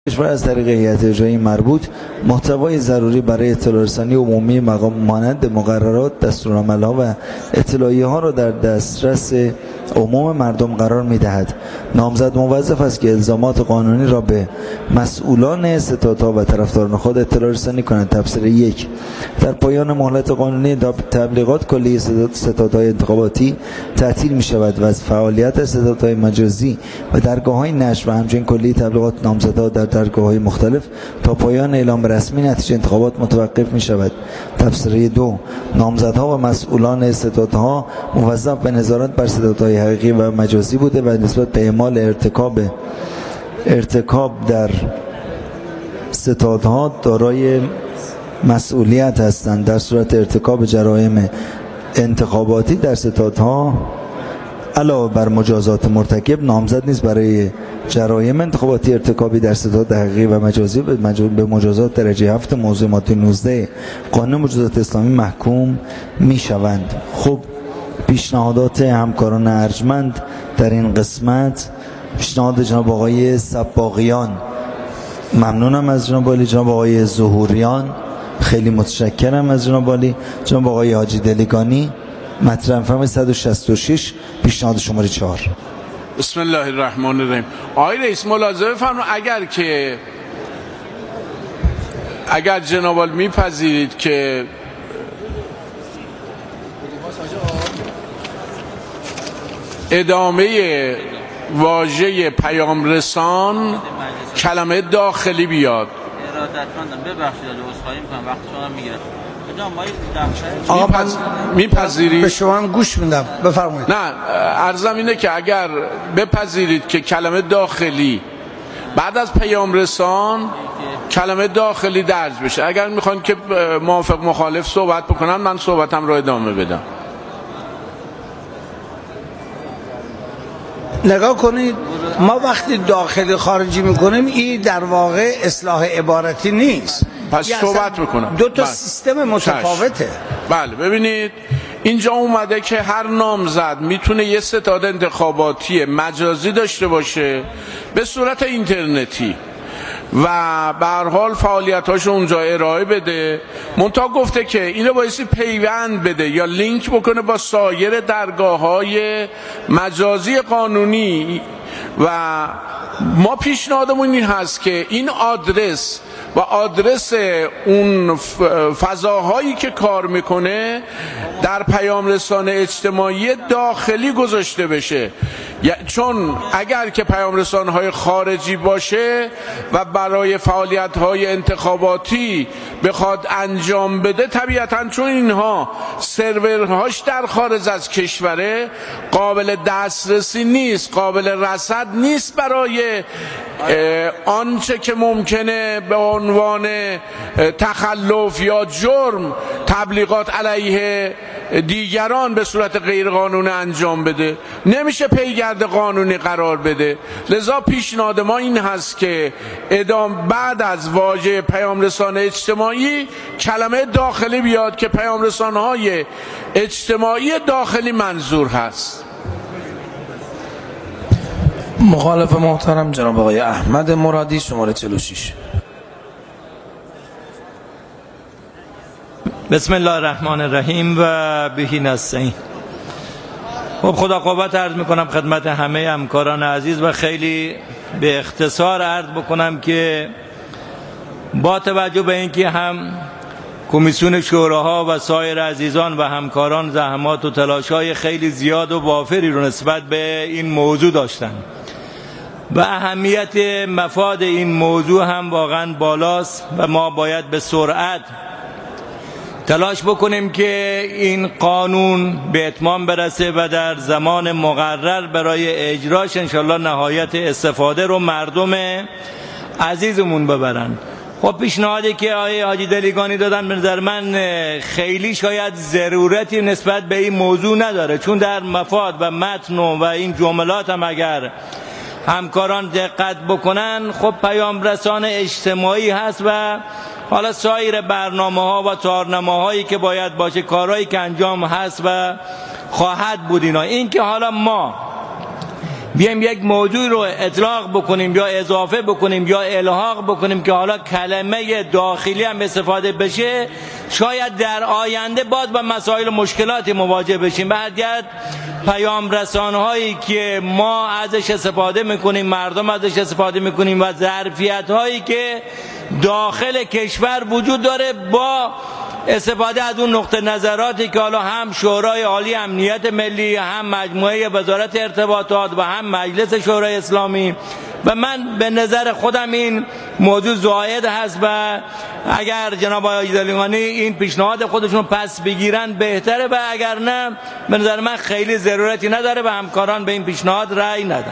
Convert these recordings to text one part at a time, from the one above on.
کشور از طریق هیئت اجرایی مربوط محتوای ضروری برای اطلاع رسانی عمومی مانند مقررات، دستورالعمل‌ها و اطلاعیه‌ها را در دسترس عموم مردم قرار می‌دهد. نامزد موظف است که الزامات قانونی را به مسئولان ستادها و طرفداران خود اطلاع رسانی کنند. تفسیر 1. در پایان مهلت قانونی تبلیغات کلی ستادهای انتخاباتی تعطیل می‌شود و از فعالیت ستادهای مجازی و درگاه‌های نشر و همچنین کلی تبلیغات نامزدها در درگاه‌های مختلف تا پایان اعلام رسمی نتیجه انتخابات متوقف می‌شود. تفسیر 2. نامزدها و مسئولان ستادها موظف به نظارت بر ستادهای حقیقی و مجازی بوده و نسبت به اعمال ارتکاب در ستادها دارای مسئولیت هستند. در صورت ارتکاب جرایم انتخاباتی در ستادها علاوه بر مجازات مرتکب، نامزد نیز برای جرایم انتخاباتی ارتکابی در ستاد حقیقی و مجازی به مجازات درجه 7 موضوع ماده 19 قانون مجازات اسلامی محکوم می‌شوند. خب، پیشنهادات همکاران ارجمند در این قسمت: پیشنهاد جناب آقای سباقیان، ممنونم از جناب عالی. جناب آقای ظهوریان، خیلی متشکرم از جناب عالی. جناب آقای حاجی دلیگانی، مطرح فرمایید 166 پیشنهاد شماره 4. بسم الله الرحمن الرحیم. آقای رئیس ملاحظه بفرمایید اگر جناب عالی میپذیرید که ادامه واژه پیام رسان کلمه داخلی بیاد. ارادتمندم، ببخشید عذرخواهی میکنم وقت شما رو میگیرم. میپذیرید؟ به شما هم گوش میدم، بفرمایید. نه، عرضم اینه که اگر بپذیرید که کلمه داخلی بعد از پیام رسان کلمه داخلی درج بشه، اگر میخوان که موافق مخالف صحبت بکنن من صحبتم رو ادامه بدم. نگاه کنید، ما وقتی داخلی خارجی میکنیم این در واقع اصلاح عبارتی نیست، پس صحبت میکنم. دو تا سیستم متفاوته. بله، ببینید اینجا اومده که هر نامزد میتونه یه ستاد انتخاباتی مجازی داشته باشه به صورت اینترنتی و به هر حال فعالیت‌هاش اونجا ارائه بده. منتها گفته که اینو بایستی پیوند بده یا لینک بکنه با سایر درگاه‌های مجازی قانونی و ما پیشنهادمون این هست که این آدرس و آدرس اون فضاهایی که کار میکنه در پیام رسانه اجتماعی داخلی گذاشته بشه، چون اگر که پیام رسانه های خارجی باشه و برای فعالیت های انتخاباتی بخواد انجام بده، طبیعتاً چون اینها سرورهاش در خارج از کشوره قابل دسترسی نیست، قابل رصد نیست برای آنچه که ممکنه به عنوان تخلف یا جرم تبلیغات علیه دیگران به صورت غیرقانونی انجام بده، نمیشه پیگرد قانونی قرار بده. لذا پیشنهاد ما این هست که بعد از واژه پیام رسانه اجتماعی کلمه داخلی بیاد که پیام رسانه های اجتماعی داخلی منظور هست. مخالف محترم جناب آقای احمد مرادی، شماره 46. بسم الله الرحمن الرحیم و بهی نستعین. خب، خدا قوت عرض میکنم خدمت همه همکاران عزیز و خیلی به اختصار عرض بکنم که با توجه به اینکه هم کمیسیون شوراها و سایر عزیزان و همکاران زحمات و تلاش‌های خیلی زیاد و وافری رو نسبت به این موضوع داشتن و اهمیت مفاد این موضوع هم واقعا بالاست و ما باید به سرعت تلاش بکنیم که این قانون به اتمام برسه و در زمان مقرر برای اجراش انشالله نهایت استفاده رو مردم عزیزمون ببرن. خب، پیشنهادی که آقای حاجی دلیگانی دادن به نظر من خیلی شاید ضرورتی نسبت به این موضوع نداره، چون در مفاد و متن و این جملات هم اگر همکاران دقت بکنن خب پیام رسانه اجتماعی هست و حالا سایر برنامه ها و تارنماهایی که باید باشه، کارهایی که انجام هست و خواهد بود. این که حالا ما بیایم یک موضوع رو اطلاق بکنیم یا اضافه بکنیم یا الحاق بکنیم که حالا کلمه داخلی هم استفاده بشه، شاید در آینده باز با مسائل و مشکلاتی مواجه بشیم. بعد پیام رسانه هایی که ما ازش استفاده میکنیم، مردم ازش استفاده میکنیم و ظرفیت هایی که داخل کشور وجود داره، با استفاده از اون نقطه نظراتی که حالا هم شورای عالی امنیت ملی، هم مجموعه وزارت ارتباطات و هم مجلس شورای اسلامی، و من به نظر خودم این موضوع زائد هست و اگر جناب آقای زلیخانی این پیشنهاد خودشون پس بگیرن بهتره، و اگر نه به نظر من خیلی ضرورتی نداره و همکاران به این پیشنهاد رأی ندن.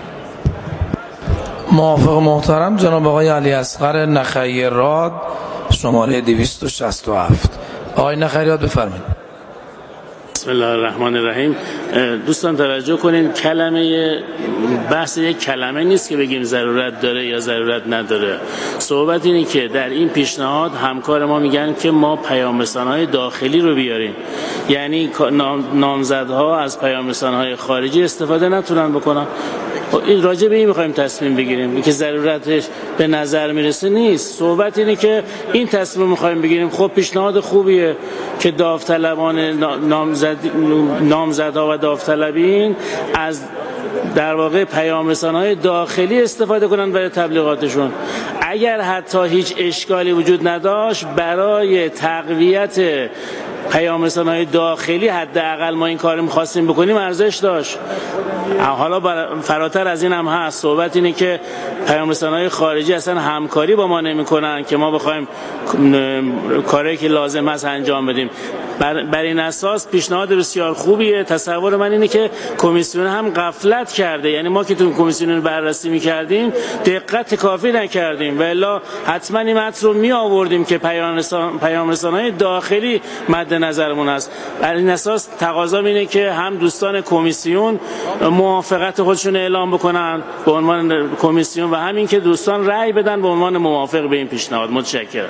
موافق محترم جناب آقای علی اصغر نخیرات، شماره 267. آقای نخیرات بفرمایید. بسم الله الرحمن الرحیم. دوستان توجه کنین، کلمه بحث یک کلمه نیست که بگیم ضرورت داره یا ضرورت نداره. صحبت اینه که در این پیشنهاد همکار ما میگن که ما پیام رسانه‌های داخلی رو بیاریم، یعنی نامزدها از پیام رسانه‌های خارجی استفاده نتونن بکنن. این راجع به این می‌خوایم تصمیم بگیریم، این که ضرورتش به نظر میرسه نیست. صحبت اینه که این تصمیم می‌خوایم بگیریم. خب پیشنهاد خوبیه که داوطلبان نامزدها و داوطلبین از در واقع پیام رسانه‌های داخلی استفاده کنن برای تبلیغاتشون. اگر حتی هیچ اشکالی وجود نداشت، برای تقویت پیام رسانه‌های داخلی حداقل ما این کارو می‌خواستیم بکنیم ارزش داشت. حالا فراتر از این هم هست. صحبت اینه که پیام رسانه‌های خارجی اصلا همکاری با ما نمی‌کنن که ما بخوایم کاری که لازم است انجام بدیم. بر این اساس پیشنهاد بسیار خوبیه. تصور من اینه که کمیسیون هم غفلت کرده، یعنی ما که تو کمیسیون بررسی می‌کردیم دقت کافی نکردیم، و الا حتما این متن رو می‌آوردیم که پیام رسانه‌های داخلی مد نظرمون است. بر این اساس تقاضا اینه که هم دوستان کمیسیون موافقت خودشون اعلام بکنن به عنوان کمیسیون و همین که دوستان رأی بدن به عنوان موافق به این پیشنهاد. متشکرم.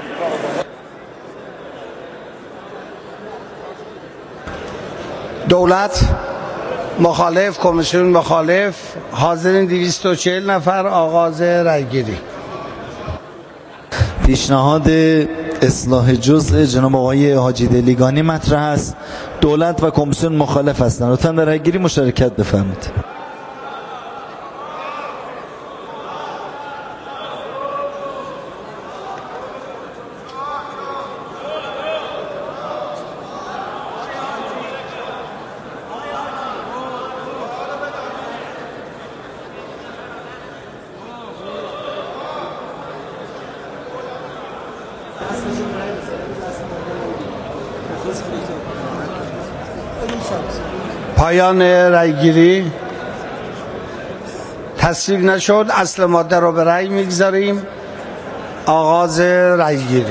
دولت مخالف، کمیسیون مخالف، حاضرین 240 نفر. آغاز رأیگیری. پیشنهاد اصلاح جزء جناب آقای حاجی دلیگانی مطرح است. دولت و کمیسیون مخالف هستند. لطفاً در رأیگیری مشارکت بفرمایید. پایان رأیگیری. تصویب نشد. اصل ماده رو به رأی میگذاریم. آغاز رأیگیری.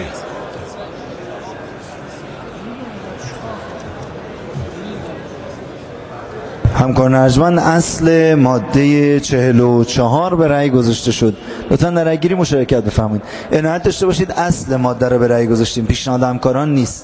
همکاران ارجمند، اصل ماده 44 به رأی گذاشته شد. لطفاً در رأیگیری مشارکت بفرمایید. عنایت داشته باشید اصل ماده رو به رأی گذاشتیم، پیشنهاد همکاران نیست.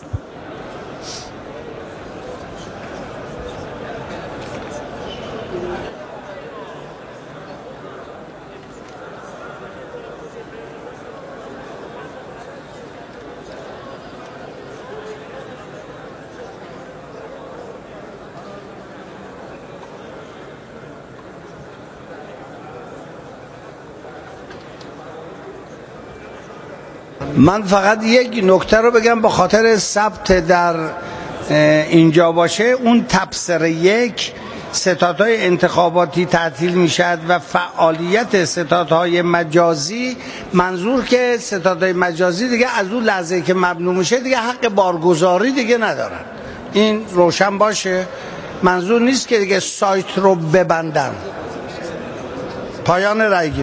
من فقط یک نکته رو بگم به خاطر ثبت در اینجا باشه. اون تبصره 1 ستادهای انتخاباتی تعطیل میشد و فعالیت ستادهای مجازی، منظور که ستادهای مجازی دیگه از اون لحظه که ممنوع میشه دیگه حق بارگذاری دیگه ندارن. این روشن باشه. منظور نیست که دیگه سایت رو ببندن. پایان رأیگیری.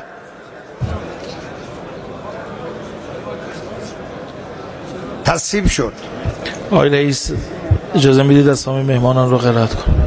تصویب شد. آقای رئیس اجازه میدید اسامی مهمانان رو قرائت کنم.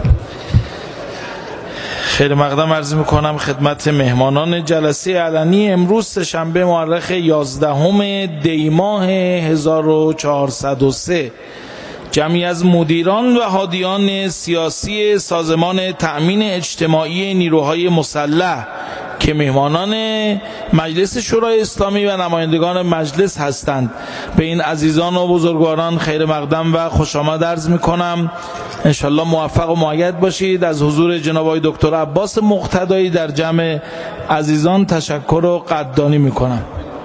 خیر مقدم عرض میکنم خدمت مهمانان جلسه علنی امروز سه‌شنبه مورخ 11 دی ماه 1403 جمعی از مدیران و هادیان سیاسی سازمان تأمین اجتماعی نیروهای مسلح که مهمانان مجلس شورای اسلامی و نمایندگان مجلس هستند، به این عزیزان و بزرگواران خیر مقدم و خوش آمد عرض می‌کنم. انشالله موفق و مؤید باشید. از حضور جناب آقای دکتر عباس مقتدایی در جمع عزیزان تشکر و قدردانی می‌کنم.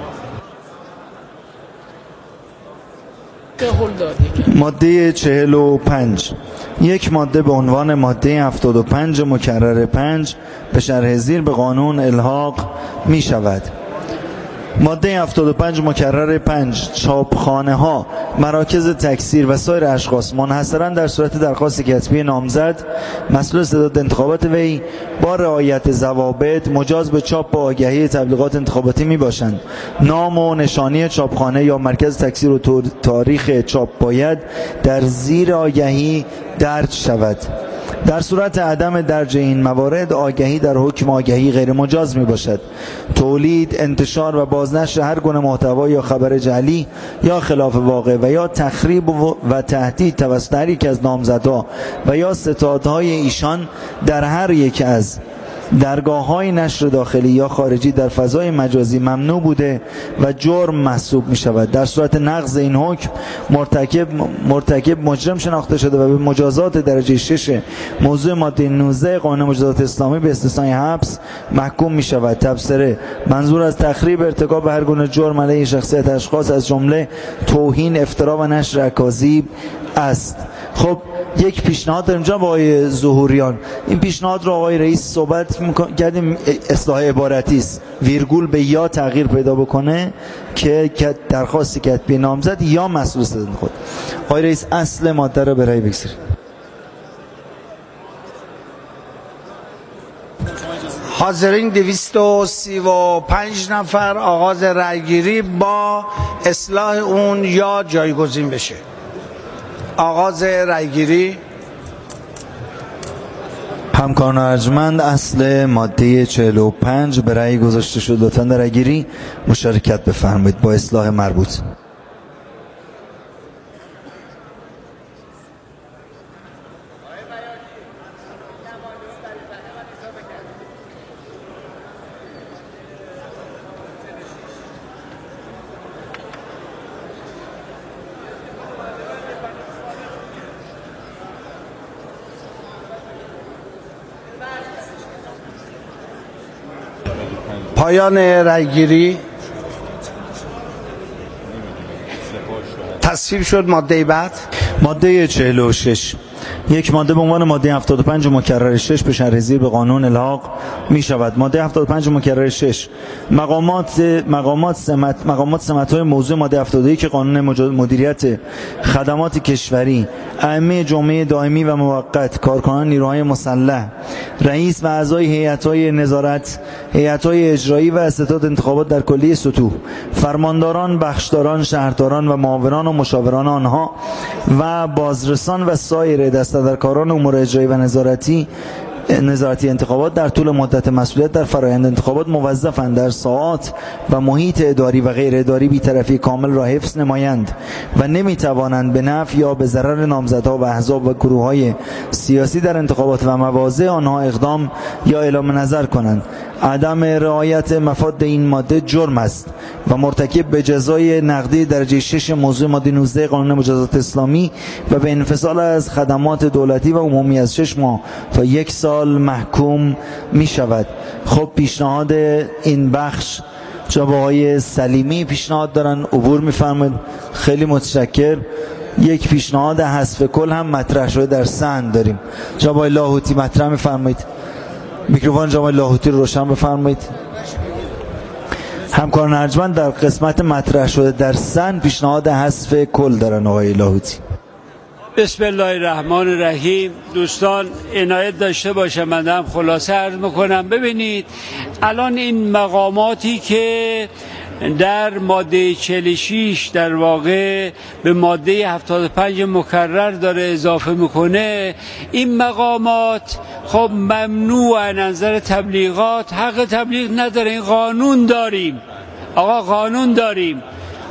ماده 45 یک ماده به عنوان ماده 75 مکرر 5 به شرح زیر به قانون الحاق می شود. ماده 75 مکرر 5 چاپخانه ها، مراکز تکثیر و سایر اشخاص منحصرا در صورت درخواست کتبی نامزد مسئول استعداد انتخابات وی با رعایت ضوابط مجاز به چاپ و آگهی تبلیغات انتخاباتی می باشند. نام و نشانی چاپخانه یا مرکز تکثیر و تاریخ چاپ باید در زیر آگهی درج شود. در صورت عدم درج این موارد آگهی در حکم آگهی غیر مجاز می باشد. تولید، انتشار و بازنشر هر گونه محتوا یا خبر جعلی یا خلاف واقع و یا تخریب و تهدید توسط هر یک از نامزدها و یا ستادهای ایشان در هر یک از درگاه‌های نشر داخلی یا خارجی در فضای مجازی ممنوع بوده و جرم محسوب می شود. در صورت نقض این حکم مرتکب مجرم شناخته شده و به مجازات درجه 6 موضوع ماده 19 قانون مجازات اسلامی به استثنای حبس محکوم می شود. تبصره: منظور از تخریب ارتکاب هر گونه جرم علیه شخصیت اشخاص از جمله توهین، افترا و نشر اکاذیب است. خب یک پیشنهاد داریم جناب آقای ظهوریان. این پیشنهاد رو آقای رئیس صحبت کردیم، اصلاح عبارتی است، ویرگول به یا تغییر پیدا بکنه که درخواست کتبی نامزد یا مسئول استعداد خود. آقای رئیس اصل ماده رو به رأی بگذارید. حاضرین 235 نفر، آغاز رأیگیری با اصلاح اون یا جایگزین بشه. آغاز رأیگیری. همکاران ارجمند، اصل ماده 45 به رأی گذاشته شد. لطفاً در رأیگیری مشارکت بفرمایید با اصلاح مربوط. پایان رأیگیری. تصویب شد. ماده بعد. ماده 46 یک ماده به عنوان ماده 75 مکرر 6 به شرح زیر به قانون الحاق می شود. ماده 75 مکرر 6 مقامات سمت‌های موضوع ماده 71 قانون مدیریت خدمات کشوری، ائمه جمعه دائمی و موقت، کارکنان نیروهای مسلح، رئیس و اعضای هیئت‌های نظارت، هیئت‌های اجرایی و استعداد انتخابات در کلیه سطوح، فرمانداران، بخشداران، شهرداران و معاونان و مشاوران آنها و بازرسان و سایر دسته‌درکاران امور اجرایی و نظارتی انتخابات در طول مدت مسئولیت در فرآیند انتخابات موظفند در ساعات و محیط اداری و غیر اداری بی‌طرفی کامل را حفظ نمایند و نمی‌توانند به نفع یا به ضرر نامزدها و احزاب و گروه‌های سیاسی در انتخابات و مواضع آنها اقدام یا اعلام نظر کنند. عدم رعایت مفاد این ماده جرم است و مرتکب به جزای نقدی درجه 6 موضوع ماده 19 قانون مجازات اسلامی و به انفصال از خدمات دولتی و عمومی از 6 ماه تا 1 سال محکوم می شود. خب پیشنهاد این بخش جناب آقای سلیمی پیشنهاد دارن، عبور می‌فرمایید. خیلی متشکر. یک پیشنهاد حذف کل هم مطرح شده در سند داریم. جناب آقای لاهوتی مطرح می‌فرمایید. میکروفون جناب آقای لاهوتی رو روشن بفرمایید. همکاران ارجمند در قسمت مطرح شده در سند پیشنهاد حذف کل دارن. آقای لاهوتی. بسم الله الرحمن الرحیم. دوستان عنایت داشته باشم، من هم خلاصه عرض میکنم. ببینید الان این مقاماتی که در ماده 46 در واقع به ماده 75 مکرر داره اضافه میکنه، این مقامات خب ممنوع از نظر تبلیغات، حق تبلیغ نداره. این قانون داریم آقا، قانون داریم.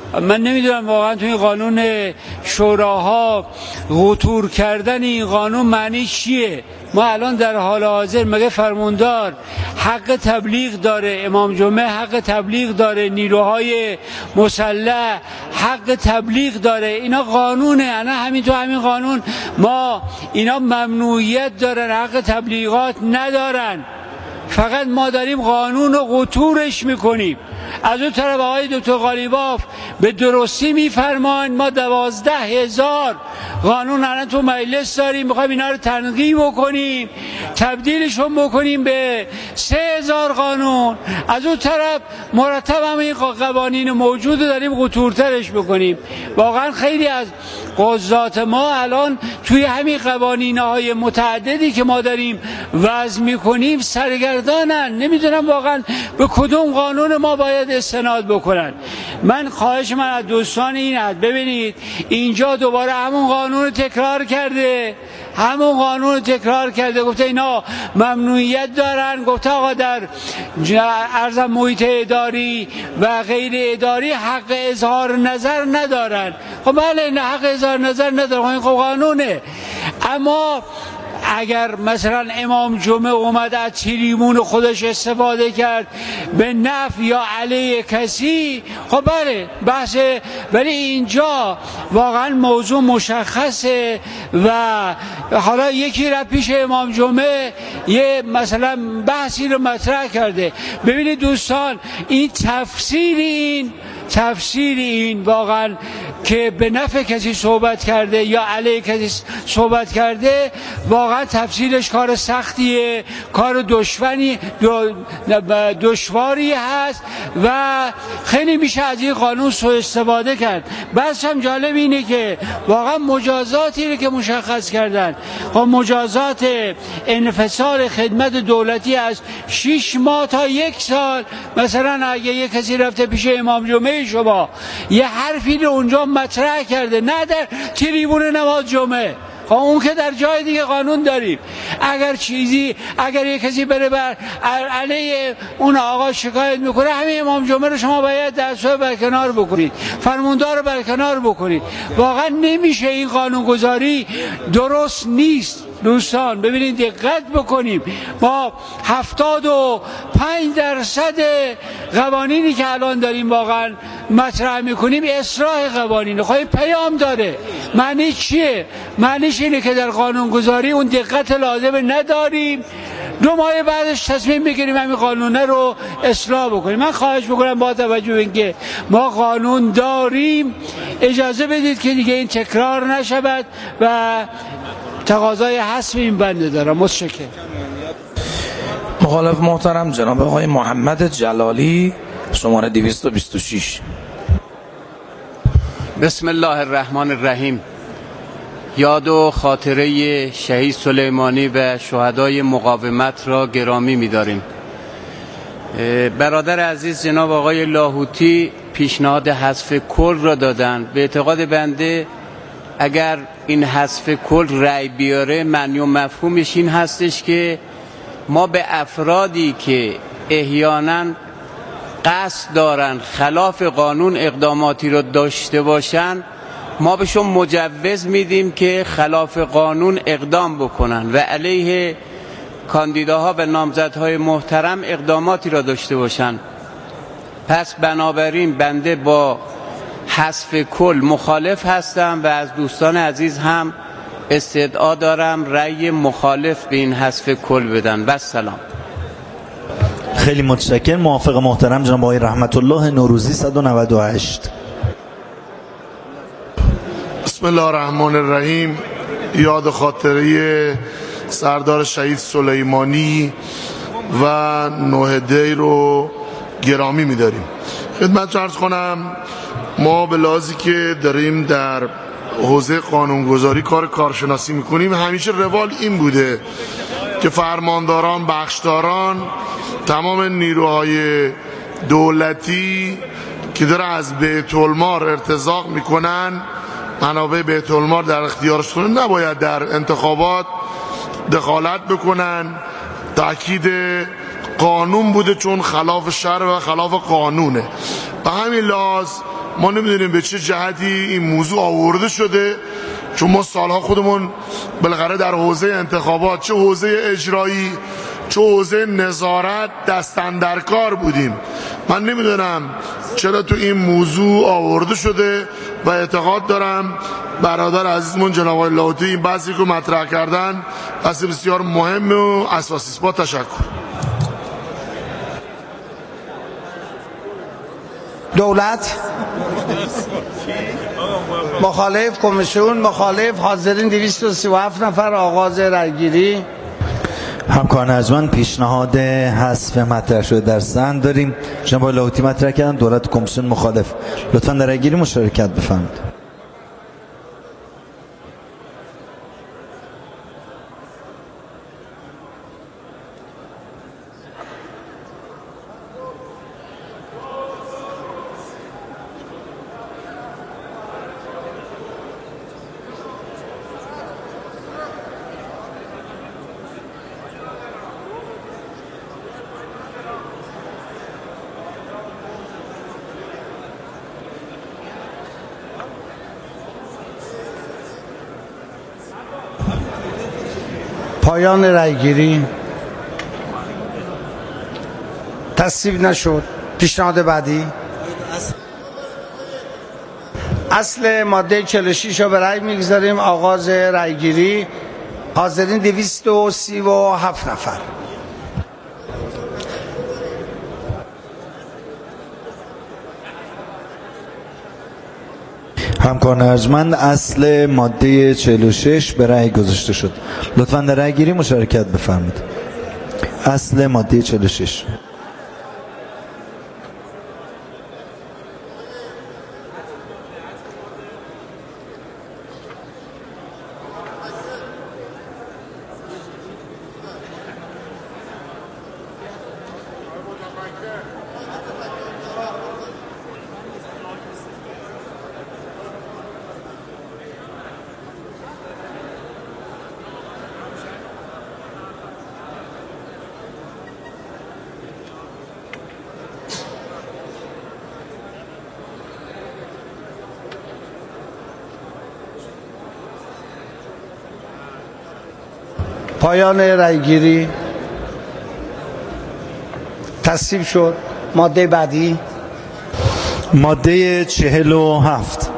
من نمیدونم واقعا توی قانون شوراها قطور کردن این قانون معنی چیه. ما الان در حال حاضر مگه فرماندار حق تبلیغ داره، امام جمعه حق تبلیغ داره، نیروهای مسلح حق تبلیغ داره، اینا قانونه. انا همین تو همین قانون ما اینا ممنوعیت دارن، حق تبلیغات ندارن. فقط ما داریم قانون رو قطورش میکنیم. از اون طرف آقای دکتر قالیباف به درستی میفرمان ما 12,000 قانون الان تو مجلس داریم، میخوایم اینا رو تنقیح بکنیم، تبدیلشون بکنیم به 3,000 قانون. از اون طرف مرتب هم این قوانین موجود داریم قطورترش بکنیم. واقعا خیلی از قضات ما الان توی همین قوانین‌های متعددی که ما داریم وضع میکنیم سرگردانن، نمیدونم واقعا به کدوم قانون ما باید استناد بکنن. من خواهش من از دوستان این است، ببینید اینجا دوباره همون قانون رو تکرار کرده، همون قانون رو تکرار کرده، گفته اینا ممنوعیت دارن، گفته آقا در ارزم محیط اداری و غیر اداری حق اظهار نظر ندارن. خب بله این حق اظهار نظر ندارن، این خب قانونه. اما اگر مثلا امام جمعه اومد از تریبون خودش استفاده کرد به نفع یا علیه کسی، خب بله بحثه، ولی اینجا واقعا موضوع مشخصه و حالا یکی را پیش امام جمعه یه مثلا بحثی رو مطرح کرده. ببینید دوستان این تفسیر این واقعا که به نفع کسی صحبت کرده یا علیه کسی صحبت کرده واقعا تفسیرش کار سختیه، کار دشواری هست و خیلی میشه از این قانون سوء استفاده کرد. بس هم جالب اینه که واقعا مجازاتی رو که مشخص کردن، خب مجازات انفصال خدمت دولتی از 6 ماه تا 1 سال. مثلا اگه یک کسی رفته پیش امام جمعه شما یه حرفی رو اونجا مطرح کرده، نه در تریبون نماز جمعه، خب اون که در جای دیگه قانون داریم. اگر یک کسی بره بر علیه اون آقا شکایت میکنه، همین امام جمعه رو شما باید دستور برکنار بکنید، فرماندار رو برکنار بکنید. واقعا نمیشه، این قانون گذاری درست نیست. دوستان ببینید دقت بکنیم، ما 75% قوانینی که الان داریم واقعا مطرح میکنیم اصلاح قوانین. خب پیام داره، معنی چیه؟ معنیش اینه که در قانون گذاری اون دقت لازم نداریم، 2 ماه بعدش تصمیم بگیریم همین قانونه رو اصلاح بکنیم. من خواهش میکنم با توجه به اینکه ما قانون داریم اجازه بدید که دیگه این تکرار نشود و تقاضای حذف این بنده دارم. متشکرم. مخالف محترم جناب آقای محمد جلالی، شماره 226. بسم الله الرحمن الرحیم. یاد و خاطره شهید سلیمانی و شهدای مقاومت را گرامی می‌داریم. برادر عزیز جناب آقای لاهوتی پیشنهاد حذف کل را دادن. به اعتقاد بنده اگر این حذف کل رأی بیاره، معنی و مفهومش این هستش که ما به افرادی که احیانا قصد دارن خلاف قانون اقداماتی رو داشته باشن، ما بهشون مجوز میدیم که خلاف قانون اقدام بکنن و علیه کاندیداها و نامزدهای محترم اقداماتی را داشته باشن. پس بنابراین بنده با حذف کل مخالف هستم و از دوستان عزیز هم استدعا دارم رأی مخالف به این حذف کل بدن. و سلام. خیلی متشکرم. موافق محترم جناب آقای رحمت الله نوروزی 198. بسم الله الرحمن الرحیم. یاد خاطره سردار شهید سلیمانی و 9 دی رو گرامی می‌داریم. خدمت عرض کنم ما به لحاظی که داریم در حوزه قانونگذاری کارشناسی میکنیم، همیشه روال این بوده که فرمانداران، بخشداران، تمام نیروهای دولتی که داره از بیت المال ارتزاق میکنن، منابع بیت المال در اختیارشون، نباید در انتخابات دخالت بکنن. تأکید قانون بوده، چون خلاف شرع و خلاف قانونه. به همین لحاظ ما نمیدونیم به چه جهتی این موضوع آورده شده، چون ما سالها خودمون بالاخره در حوزه انتخابات، چه حوزه اجرایی چه حوزه نظارت، دست اندر کار بودیم. من نمیدونم چرا تو این موضوع آورده شده و اعتقاد دارم برادر عزیزمون جناب آقای لاهوتی این بحثی که مطرح کردن بحث بسیار مهم و اساسی است. با تشکر. دولت مخالف، کمیسیون مخالف، حاضرین 237 نفر. آغاز رأیگیری. همکاران ارجمند، پیشنهاد حذف مطرح شده در سند داریم. جناب آقای لاهوتی مطرح کردن، دولت و کمیسیون مخالف. لطفاً در رأیگیری مشارکت بفرمایید. پایان رأیگیری. تصویب نشد. پیشنهاد بعدی. اصل ماده 46 رو به رأی میگذاریم. آغاز رأیگیری. حاضرین 237 نفر. همکاران ارجمند، اصل ماده 46 به رأی گذاشته شد. لطفاً در رأی گیری مشارکت بفرمایید. اصل ماده 46. پایان رأیگیری. تصویب شد. ماده بعدی. ماده 47.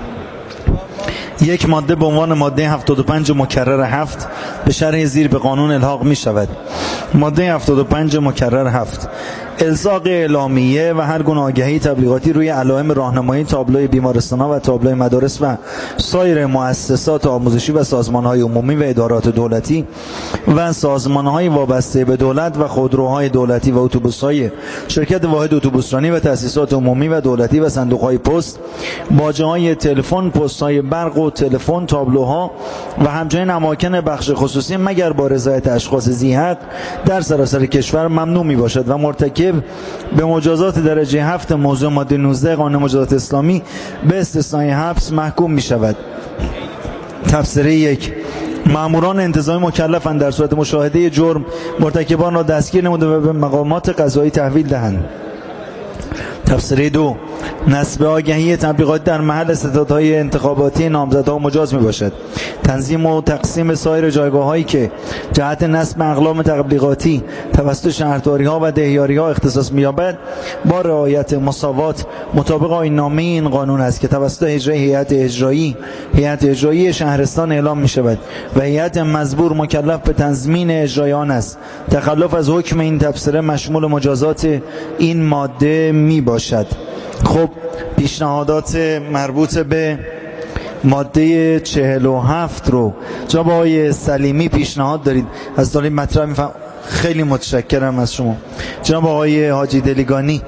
یک ماده به عنوان ماده 75 مکرر 7 به شرح زیر به قانون الحاق می شود. ماده 75 مکرر 7: الزاق اعلامیه و هر گونه آگهی تبلیغاتی روی علائم راهنمایی تابلوی بیمارستان‌ها و تابلوی مدارس و سایر مؤسسات آموزشی و سازمان‌های عمومی و ادارات دولتی و سازمان‌های وابسته به دولت و خودروهای دولتی و اتوبوس‌های شرکت واحد اتوبوسرانی و تأسیسات عمومی و دولتی و صندوق‌های پست، باجه‌های تلفن، پست‌های برق و تلفن، تابلوها و همچنین اماکن بخش خصوصی مگر با رضایت اشخاص ذی حق در سراسر کشور ممنوع میباشد و مرتکب به مجازات درجه 7 موضوع ماده 19 قانون مجازات اسلامی به استثنای حبس محکوم می شود. تفسیره 1: ماموران انتظامی مکلفند در صورت مشاهده جرم مرتکبان را دستگیر نموده و به مقامات قضایی تحویل دهند. تفسیره 2: نصب آگهی تبلیغاتی در محل استعدادهای انتخاباتی نامزدها مجاز می باشد. تنظیم و تقسیم سایر جایگاه‌هایی که جهت نصب اقلام تبلیغاتی توسط شهرداری‌ها و دهیاری‌ها اختصاص می‌یابد با رعایت مساوات مطابق آیین‌نامه این قانون است که توسط هیئت اجرایی شهرستان اعلام می‌شود و هیئت مزبور مکلف به تضمین اجرای آن است. تخلف از حکم این تفسیره مشمول مجازات این ماده میباشد. خب، پیشنهادات مربوط به ماده 47 رو جناب آقای سلیمی پیشنهاد دارید از دلیل مطرح میفهم. خیلی متشکرم از شما. جناب آقای حاجی دلیگانی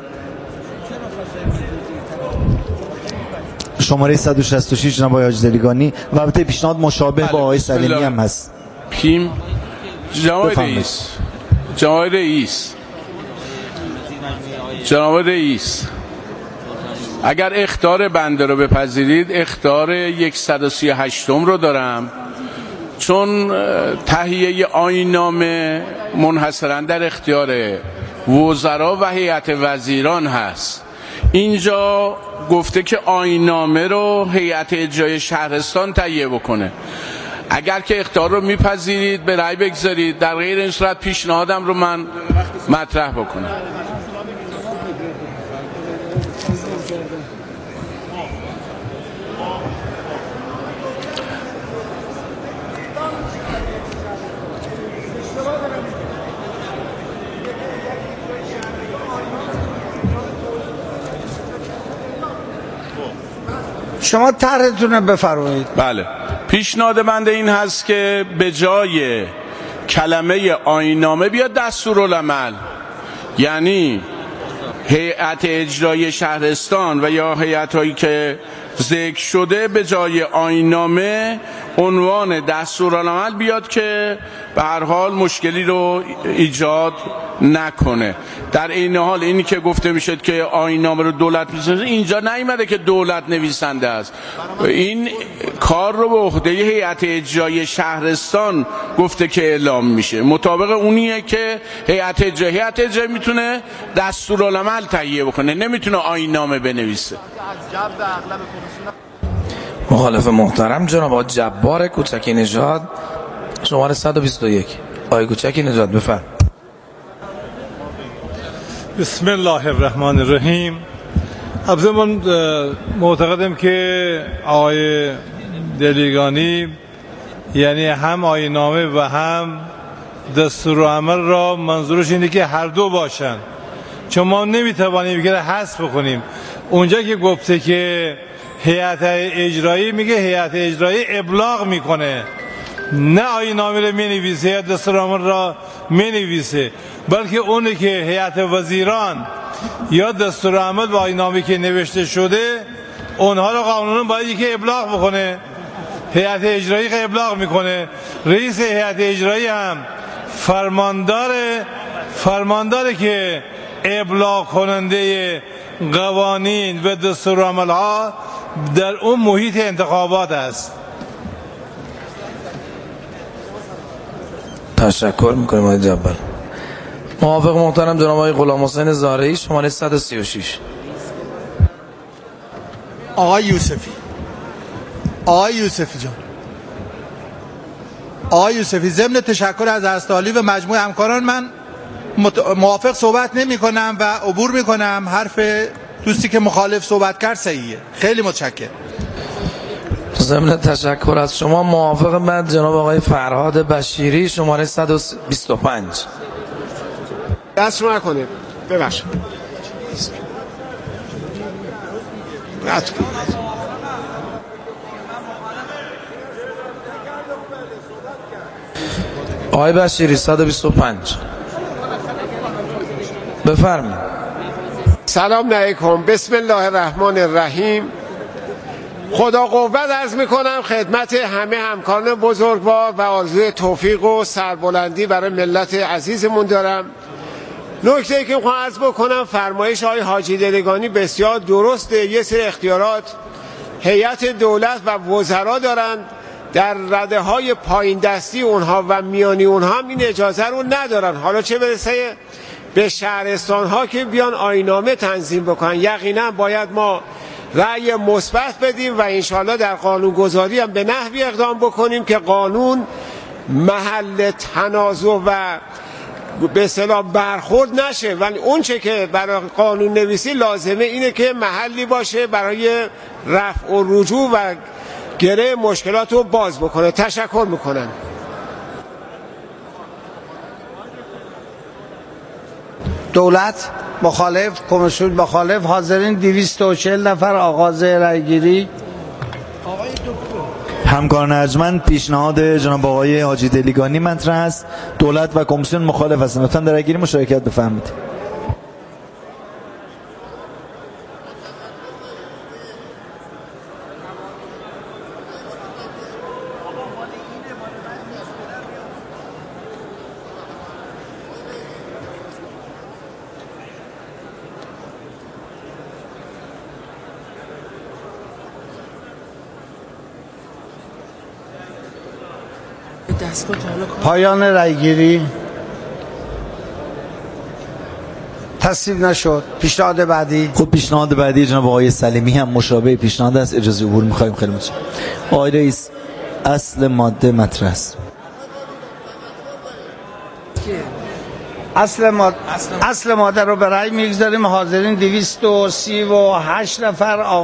شماره 166 جناب آقای حاجی دلیگانی و البته پیشنهاد مشابه با آقای سلیمی هم هست. کیم؟ جناب رئیس اگر اخطار بنده رو بپذیرید، اخطار 138 رو دارم، چون تهیه آیین‌نامه منحصراً در اختیار وزرا و هیئت وزیران هست. اینجا گفته که آیین‌نامه رو هیئت اجرایی شهرستان تهیه بکنه. اگر که اختیار رو میپذیرید به رأی بگذارید، در غیر این صورت پیشنهادم رو من مطرح بکنم. شما طرحتون رو بفرمایید. بله، پیشنهاد بنده این هست که به جای کلمه آیین‌نامه بیاد دستورالعمل، یعنی هیئت اجرایی شهرستان و یا هیئت‌هایی که ذکر شده به جای آیین‌نامه عنوان دستورالعمل بیاد که به هر حال مشکلی رو ایجاد نکنه. در این حال اینی که گفته میشد که آیین‌نامه رو دولت می‌نویسه، اینجا نیامده که دولت نویسنده است. این کار رو به عهده هیئت اجرایی شهرستان گفته که اعلام میشه، مطابق اونیه که هیئت اجرایی میتونه دستورالعمل تهیه بکنه، نمیتونه آیین‌نامه بنویسه. مخالف محترم جناب آقای جبار کوچکی نژاد، شماره 121. آقای کوچکی نژاد بفرم. بسم الله الرحمن الرحیم. البته من معتقدم که آقای دلیگانی یعنی هم آیین‌نامه و هم دستورالعمل را منظورش اینه که هر دو باشن، چون ما نمیتوانیم که حذف بکنیم. اونجا که گفته که هیئت اجرایی، میگه هیئت اجرایی ابلاغ میکنه، نه آیین‌نامه رو مینویسه یا دستورالعمل را مینویسه، بلکه اونی که هیئت وزیران یا دستورالعمل و آیین‌نامه که نوشته شده اونها رو قانونا باید یکی ابلاغ بکنه. هیئت اجرایی که ابلاغ میکنه، رئیس هیئت اجرایی هم فرمانداره که ابلاغ کننده قوانین و دستورالعمل ها در اون محیط انتخابات است. تشکر میکنیم آقای جبار. موافق محترم جناب آقای غلام حسین زارعی، شماره 136. آقای یوسفی جان، آقای یوسفی، ضمن تشکر از استالی و مجموع همکاران، من موافق صحبت نمی کنم و عبور می کنم. حرف دوستی که مخالف صحبت کرد صحیحه. خیلی متشکرم. ضمن تشکر از شما موافق بعد جناب آقای فرهاد بشیری، شماره 125. دست رو نکنید، ببخشید. رد کنید. آقای بشیری 125 بفرمایید. سلام علیکم. بسم الله الرحمن الرحیم. خدا قوت عرض میکنم خدمت همه همکاران بزرگوار و آرزوی توفیق و سربلندی برای ملت عزیزمون دارم. نکته‌ای که میخوام عرض بکنم، فرمایش آقای حاجی دلیگانی بسیار درسته. یه سری اختیارات هیئت دولت و وزرا دارند، در رده‌های پایین دستی اونها و میانی اونها هم این اجازه رو ندارن. حالا چه برسه به شهرستان ها که بیان آیین‌نامه تنظیم بکنن. یقینا باید ما رأی مثبت بدیم و انشالله در قانون گذاری هم به نحوی اقدام بکنیم که قانون محل تنازع و به اصطلاح برخورد نشه، ولی اون چه که برای قانون نویسی لازمه اینه که محلی باشه برای رفع و رجوع و گره مشکلات رو باز بکنه. تشکر میکنم. دولت مخالف، کمیسیون مخالف، حاضرین 240 نفر. آغاز رأیگیری. همکاران ارجمند، پیشنهاد جناب آقای حاجی دلیگانی مطرح است. دولت و کمیسیون مخالف هستند. لطفاً در رأیگیری مشارکت بفرمایید. پایان رأیگیری. تصویب نشد. پیشنهاد بعدی. خب پیشنهاد بعدی جناب آقای سلیمی هم مشابه پیشنهاد است. اجازه عبور می‌خوایم. خیلی متشکرم. آقای رئیس اصل ماده مطرح است. اصل ماده رو به رأی میگذاریم. حاضرین 238 نفر.